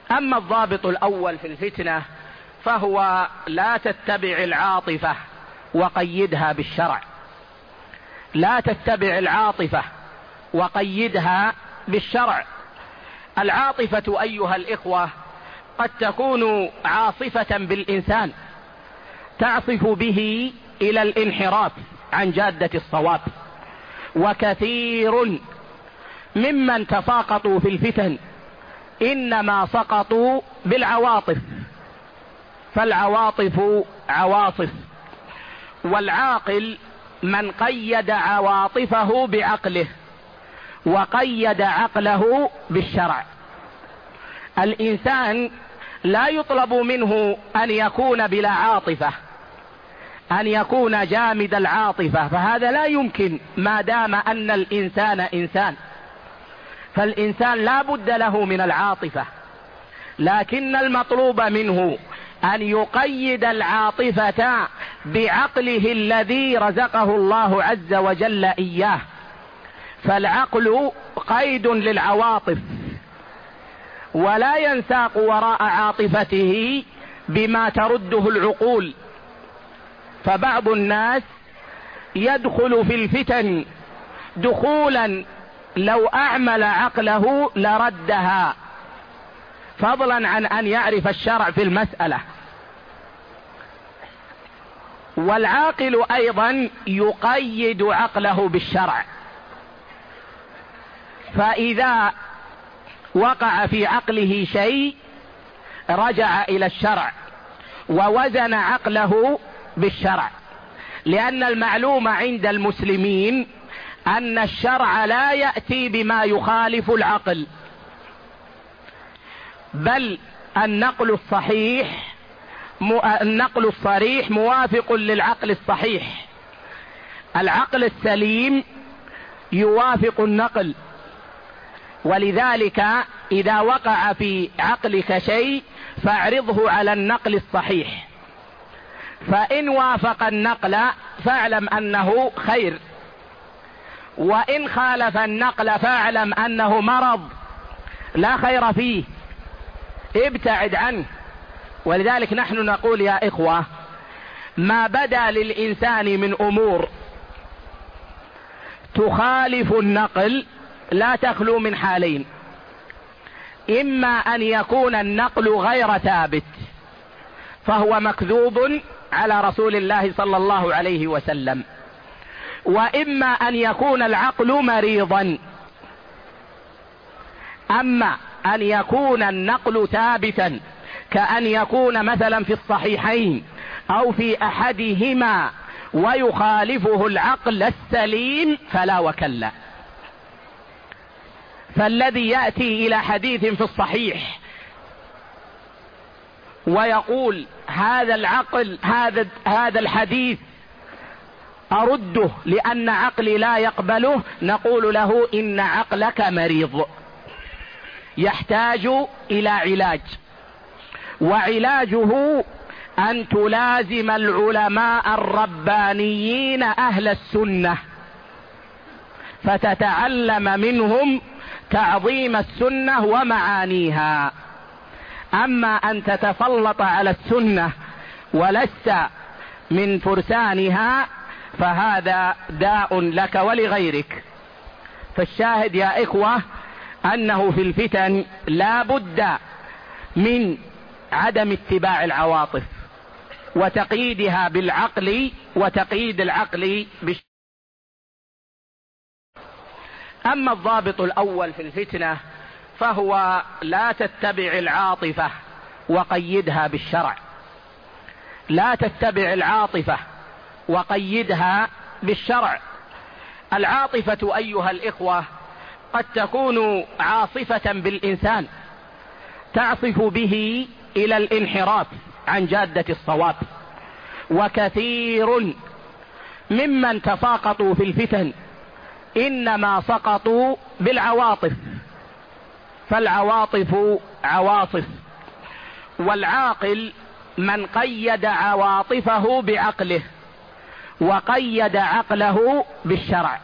أما الضابط الأول في الفتنة فهو لا تتبع العاطفة وقيدها بالشرع. لا تتبع العاطفة وقيدها بالشرع. العاطفة أيها الإخوة قد تكون عاصفة بالإنسان، تعصف به إلى الانحراف عن جادة الصواب. وكثير ممن تساقطوا في الفتن إنما سقطوا بالعواطف، فالعواطف عواصف. والعاقل من قيد عواطفه بعقله وقيد عقله بالشرع. الإنسان لا يطلب منه أن يكون بلا عاطفة، أن يكون جامد العاطفة، فهذا لا يمكن ما دام أن الإنسان إنسان. فالإنسان لا بد له من العاطفة، لكن المطلوب منه أن يقيد العاطفة بعقله الذي رزقه الله عز وجل إياه. فالعقل قيد للعواطف، ولا ينساق وراء عاطفته بما ترده العقول. فبعض الناس يدخل في الفتن دخولا لو أعمل عقله لردها، فضلا عن أن يعرف الشرع في المسألة. والعاقل أيضا يقيد عقله بالشرع، فإذا وقع في عقله شيء رجع إلى الشرع ووزن عقله بالشرع. لأن المعلوم عند المسلمين أن الشرع لا يأتي بما يخالف العقل، بل النقل الصريح موافق للعقل الصحيح. العقل السليم يوافق النقل، ولذلك إذا وقع في عقلك شيء فاعرضه على النقل الصحيح، فإن وافق النقل فاعلم أنه خير، وإن خالف النقل فاعلم أنه مرض لا خير فيه، ابتعد عنه. ولذلك نحن نقول يا إخوة، ما بدا للإنسان من أمور تخالف النقل لا تخلو من حالين: إما أن يكون النقل غير ثابت فهو مكذوب على رسول الله صلى الله عليه وسلم، وإما أن يكون العقل مريضا. أما أن يكون النقل ثابتا كأن يكون مثلا في الصحيحين أو في أحدهما ويخالفه العقل السليم فلا وكلا. فالذي يأتي إلى حديث في الصحيح ويقول هذا الحديث أرده لأن عقلي لا يقبله، نقول له إن عقلك مريض يحتاج إلى علاج، وعلاجه أن تلازم العلماء الربانيين أهل السنة فتتعلم منهم تعظيم السنة ومعانيها. أما أن تتسلط على السنة ولست من فرسانها فهذا داء لك ولغيرك. فالشاهد يا إخوة أنه في الفتن لا بد من عدم اتباع العواطف وتقييدها بالعقل وتقييد العقل أما الضابط الأول في الفتنة فهو لا تتبع العاطفة وقيدها بالشرع. لا تتبع العاطفة وقيدها بالشرع. العاطفة أيها الإخوة قد تكون عاصفة بالإنسان، تعصف به إلى الانحراف عن جادة الصواب. وكثير ممن تساقطوا في الفتن إنما سقطوا بالعواطف، فالعواطف عواصف. والعاقل من قيد عواطفه بعقله وقيد عقله بالشرع.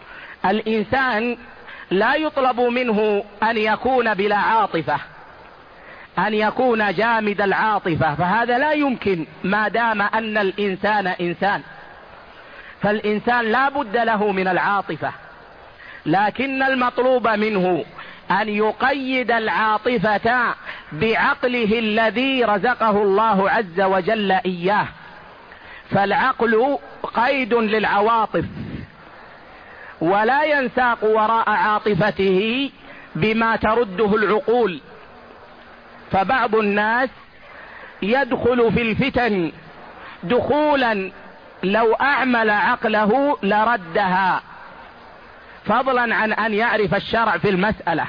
الإنسان لا يطلب منه أن يكون بلا عاطفة، أن يكون جامد العاطفة، فهذا لا يمكن ما دام أن الإنسان إنسان، فالإنسان لا بد له من العاطفة، لكن المطلوب منه أن يقيد العاطفة بعقله الذي رزقه الله عز وجل إياه، فالعقل قيد للعواطف، ولا ينساق وراء عاطفته بما ترده العقول. فبعض الناس يدخل في الفتن دخولا لو أعمل عقله لردها، فضلا عن أن يعرف الشرع في المسألة.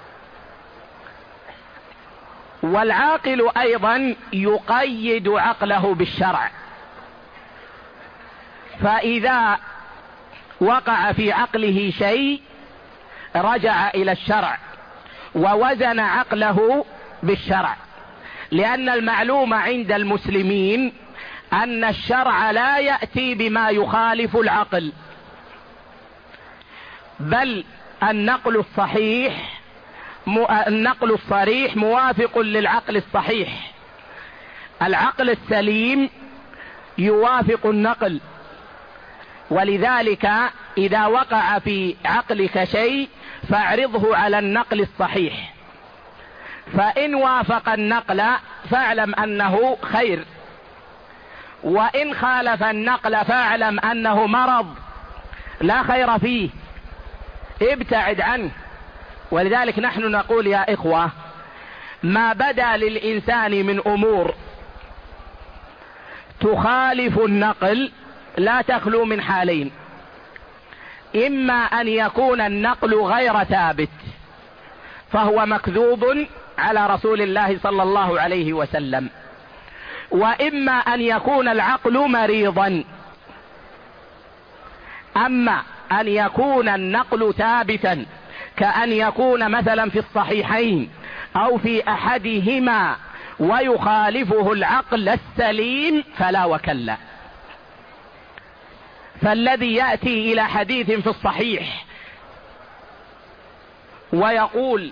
والعاقل أيضا يقيد عقله بالشرع، فإذا وقع في عقله شيء رجع إلى الشرع ووزن عقله بالشرع، لأن المعلوم عند المسلمين أن الشرع لا يأتي بما يخالف العقل، بل النقل الصريح موافق للعقل الصحيح. العقل السليم يوافق النقل، ولذلك إذا وقع في عقلك شيء فاعرضه على النقل الصحيح، فإن وافق النقل فاعلم أنه خير، وإن خالف النقل فاعلم أنه مرض لا خير فيه، ابتعد عنه. ولذلك نحن نقول يا إخوة، ما بدا للإنسان من أمور تخالف النقل لا تخلو من حالين: إما أن يكون النقل غير ثابت فهو مكذوب على رسول الله صلى الله عليه وسلم، وإما أن يكون العقل مريضا. أما أن يكون النقل ثابتا كأن يكون مثلا في الصحيحين أو في أحدهما ويخالفه العقل السليم فلا وكلا. فالذي يأتي إلى حديث في الصحيح ويقول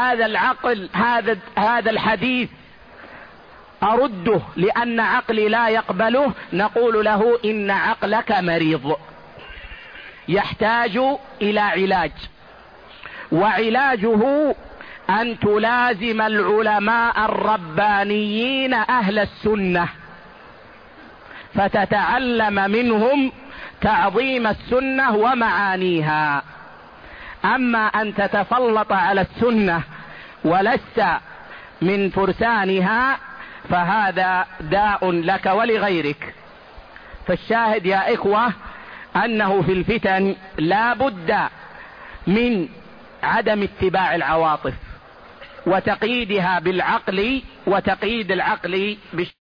هذا الحديث أرده لأن عقلي لا يقبله، نقول له إن عقلك مريض يحتاج إلى علاج، وعلاجه أن تلازم العلماء الربانيين أهل السنة فتتعلم منهم تعظيم السنة ومعانيها. أما أن تتسلط على السنة ولست من فرسانها فهذا داء لك ولغيرك. فالشاهد يا إخوة أنه في الفتن لا بد من عدم اتباع العواطف وتقييدها بالعقل، وتقييد العقل